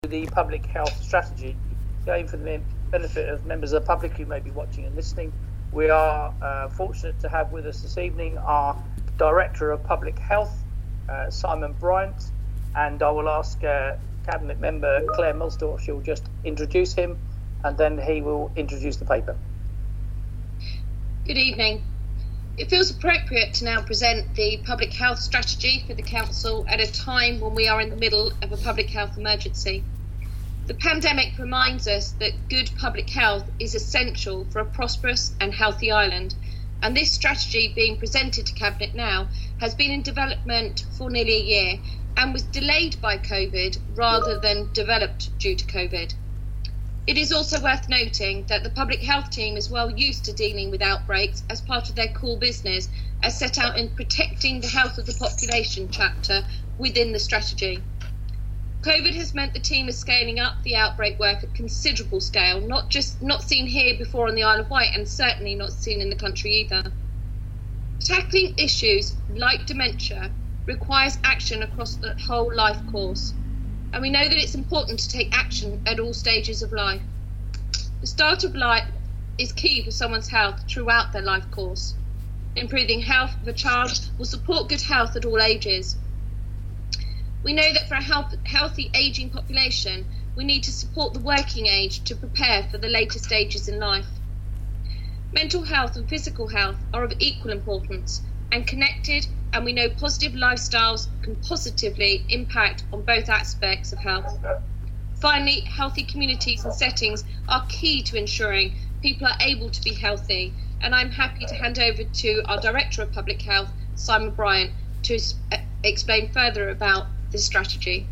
the public health strategy. Again, for the benefit of members of the public who may be watching and listening, we are fortunate to have with us this evening our Director of Public Health, Simon Bryant, and I will ask Cabinet Member Claire Millsdorf, she'll just introduce him and then he will introduce the paper. Good evening. It feels appropriate to now present the public health strategy for the Council at a time when we are in the middle of a public health emergency. The pandemic reminds us that good public health is essential for a prosperous and healthy Ireland, and this strategy being presented to Cabinet now has been in development for nearly a year and was delayed by COVID rather than developed due to COVID. It is also worth noting that the public health team is well used to dealing with outbreaks as part of their core business, as set out in Protecting the Health of the Population chapter within the strategy. COVID has meant the team is scaling up the outbreak work at considerable scale, not seen here before on the Isle of Wight, and certainly not seen in the country either. Tackling issues like dementia requires action across the whole life course, and we know that it's important to take action at all stages of life. The start of life is key for someone's health throughout their life course. Improving health of a child will support good health at all ages. We know that for a healthy ageing population, we need to support the working age to prepare for the later stages in life. Mental health and physical health are of equal importance and connected, and we know positive lifestyles can positively impact on both aspects of health. Finally, healthy communities and settings are key to ensuring people are able to be healthy, and I'm happy to hand over to our Director of Public Health, Simon Bryant, to explain further about this strategy.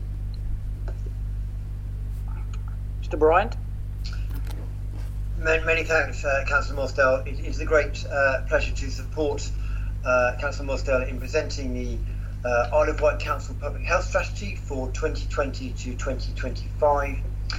Mr. Bryant. Many thanks, Councillor Morsdale. It is a great pleasure to support Councillor Morsdale in presenting the Isle of Wight Council Public Health Strategy for 2020 to 2025.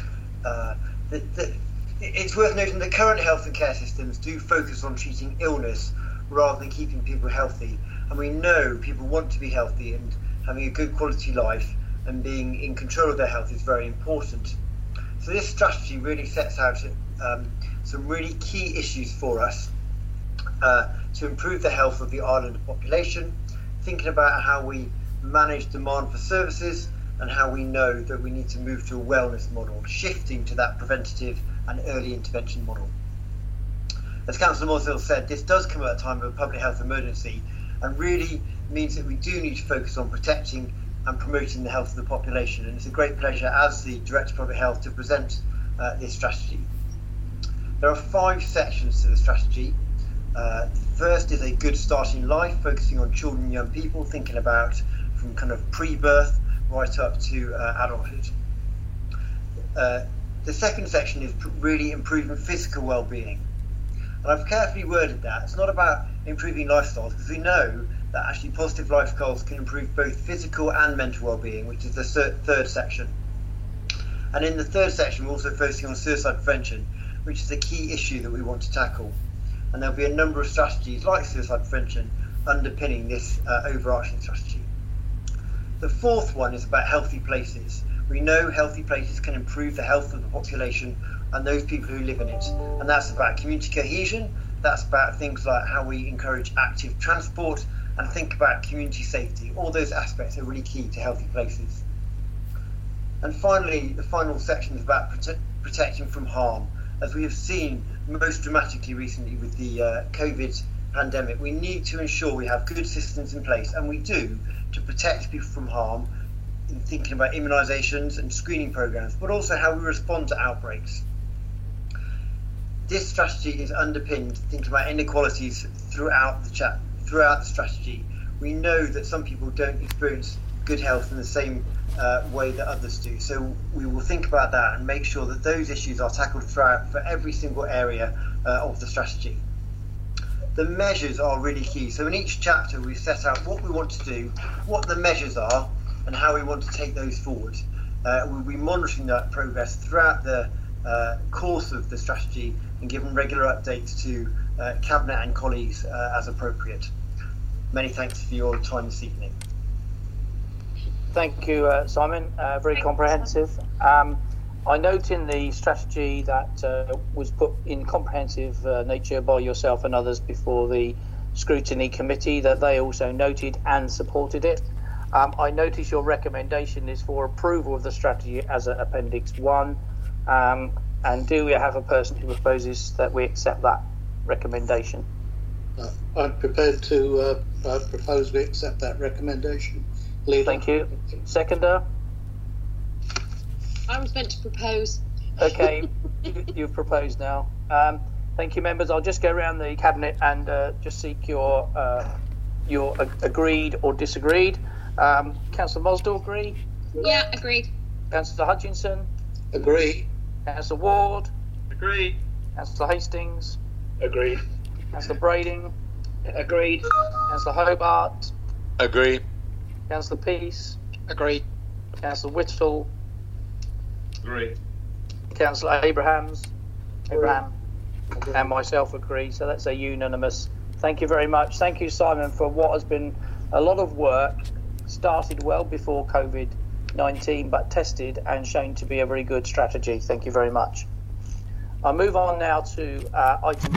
It's worth noting that current health and care systems do focus on treating illness rather than keeping people healthy, and we know people want to be healthy, and having a good quality life and being in control of their health is very important. So this strategy really sets out some really key issues for us to improve the health of the island population, thinking about how we manage demand for services and how we know that we need to move to a wellness model, shifting to that preventative and early intervention model. As Councillor Morsdale said, this does come at a time of a public health emergency and really means that we do need to focus on protecting and promoting the health of the population, and it's a great pleasure as the Director of Public Health to present this strategy. There are 5 sections to the strategy. First is a good start in life, focusing on children and young people, thinking about from kind of pre-birth right up to adulthood. The second section is really improving physical well-being. And I've carefully worded that. It's not about improving lifestyles, because we know that actually positive life goals can improve both physical and mental well-being, which is the third section. And in the third section, we're also focusing on suicide prevention, which is a key issue that we want to tackle. And there'll be a number of strategies like suicide prevention underpinning this overarching strategy. The fourth one is about healthy places. We know healthy places can improve the health of the population and those people who live in it. And that's about community cohesion, that's about things like how we encourage active transport and think about community safety. All those aspects are really key to healthy places. And finally, the final section is about protecting from harm. As we have seen most dramatically recently with the COVID pandemic, we need to ensure we have good systems in place, and we do, to protect people from harm, in thinking about immunisations and screening programmes, but also how we respond to outbreaks. This strategy is underpinned thinking about inequalities throughout the strategy. We know that some people don't experience good health in the same way that others do. So we will think about that and make sure that those issues are tackled throughout for every single area of the strategy. The measures are really key. So in each chapter we've set out what we want to do, what the measures are, and how we want to take those forward. We'll be monitoring that progress throughout the course of the strategy and giving regular updates to Cabinet and colleagues as appropriate. Many thanks for your time this evening. Thank you, Simon. Very comprehensive. I note in the strategy that was put in comprehensive nature by yourself and others before the scrutiny committee that they also noted and supported it. I notice your recommendation is for approval of the strategy as Appendix 1. And do we have a person who proposes that we accept that recommendation? I'm prepared to propose we accept that recommendation. Leader. Thank you. Seconder? I was meant to propose. Okay, you've proposed now. Thank you, members. I'll just go around the cabinet and just seek your agreed or disagreed. Councillor Mosdell, agree? Yeah, agreed. Councillor Hutchinson? Agree. Councillor Ward? Agreed. Councillor Hastings? Agreed. Councillor Brading? Agreed. Councillor Hobart? Agreed. Councillor Peace? Agreed. Councillor Whittle? Agreed. Councillor Abraham, and myself agree. So that's a unanimous. Thank you very much. Thank you, Simon, for what has been a lot of work, started well before COVID-19, but tested and shown to be a very good strategy. Thank you very much. I'll move on now to item